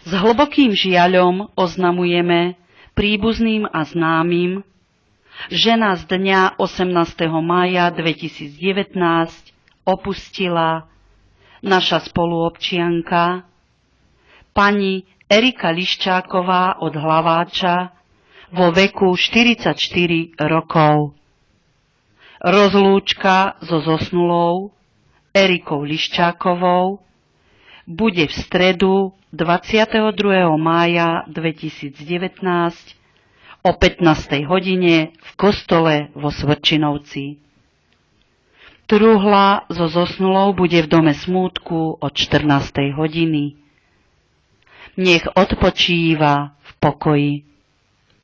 S hlbokým žiaľom oznamujeme príbuzným a známym, že nás dňa 18. mája 2019 opustila naša spoluobčianka, pani Erika Liščáková od Hlaváča vo veku 44 rokov. Rozlúčka so zosnulou Erikou Liščákovou bude v stredu 22. mája 2019 o 15. hodine v kostole vo Svrčinovci. Truhla so zosnulou bude v dome smútku od 14. hodiny. Nech odpočíva v pokoji.